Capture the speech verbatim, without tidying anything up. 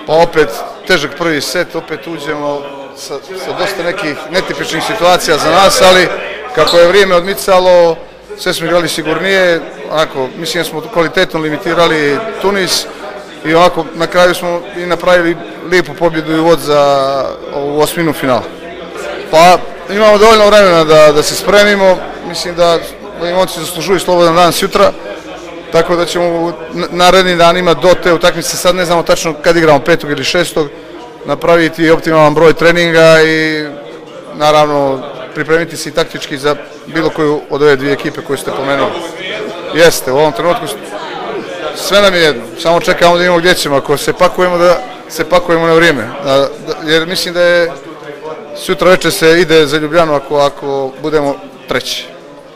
pa opet težak prvi set, opet uđemo sa, sa dosta nekih netipičnih situacija za nas, ali kako je vrijeme odmicalo, sve smo igrali sigurnije, onako, mislim da smo kvalitetno limitirali Tunis i onako na kraju smo i napravili lijepu pobjedu i uvod za ovu osminu finala. Pa imamo dovoljno vremena da, da se spremimo, mislim da momci zaslužuju slobodan dan sutra, tako da ćemo u naredni danima do te utakmice, sad ne znamo tačno kad igramo, petog ili šestog, napraviti optimalan broj treninga i naravno pripremiti se i taktički za bilo koju od ove dvije ekipe koje ste pomenuli. Jeste, u ovom trenutku sve nam je jedno, samo čekamo da imamo gdje ćemo, ako se pakujemo da se pakujemo na vrijeme, da, da, jer mislim da je sutra večer se ide za Ljubljanu ako, ako budemo treći.